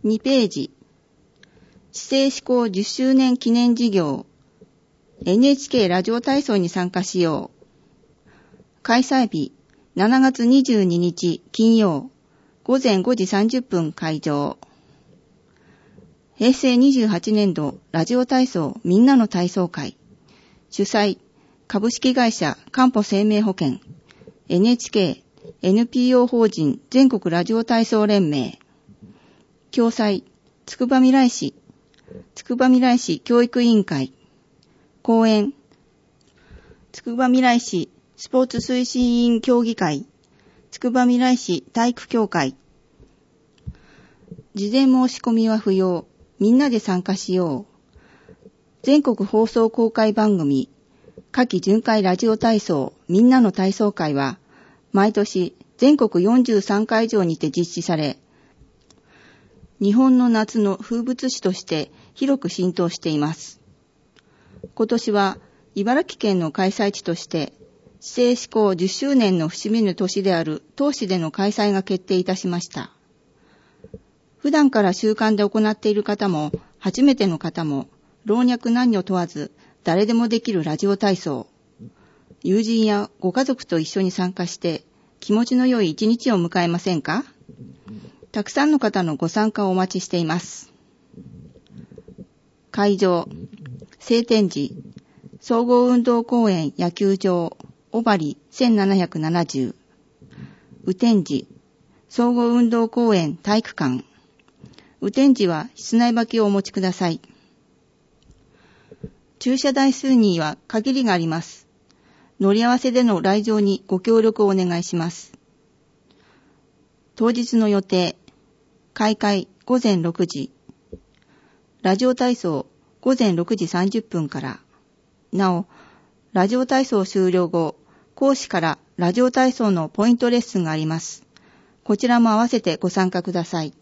2ページ。市政施行10周年記念事業 NHK ラジオ体操に参加しよう。開催日7月22日金曜午前5時30分会場。平成28年度ラジオ体操みんなの体操会。主催株式会社かんぽ生命保険 NHK NPO 法人全国ラジオ体操連盟。共催つくばみらい市教育委員会。講演つくばみらい市スポーツ推進委員協議会、つくばみらい市体育協会。事前申し込みは不要。みんなで参加しよう。全国放送公開番組夏季巡回ラジオ体操みんなの体操会は毎年全国43会場にて実施され、日本の夏の風物詩として広く浸透しています。今年は茨城県の開催地として市政施行10周年の節目の年である当市での開催が決定いたしました。普段から習慣で行っている方も初めての方も老若男女問わず誰でもできるラジオ体操。友人やご家族と一緒に参加して気持ちの良い一日を迎えませんか？たくさんの方のご参加をお待ちしています。会場、晴天寺、総合運動公園野球場、小針1770、雨天寺、総合運動公園体育館。雨天寺は室内履きをお持ちください。駐車台数には限りがあります。乗り合わせでの来場にご協力をお願いします。当日の予定、開会午前6時、ラジオ体操午前6時30分から。なお、ラジオ体操終了後、講師からラジオ体操のポイントレッスンがあります。こちらも合わせてご参加ください。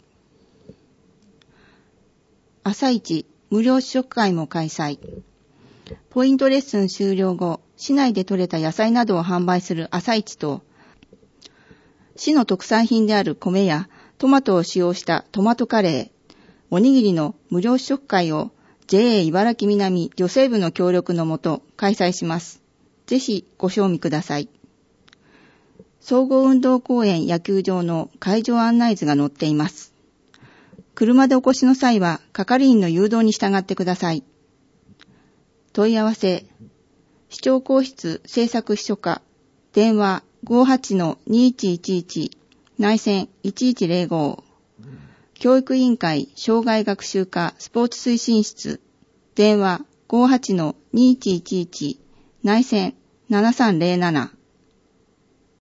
朝一無料試食会も開催。ポイントレッスン終了後、市内で採れた野菜などを販売する朝市と、市の特産品である米やトマトを使用したトマトカレー、おにぎりの無料試食会を JA 茨城南女性部の協力のもと開催します。ぜひご賞味ください。総合運動公園野球場の会場案内図が載っています。車でお越しの際は係員の誘導に従ってください。問い合わせ、市長公室政策秘書課、電話 58-2111 内線1105、教育委員会障害学習課スポーツ推進室、電話 58-2111 内線7307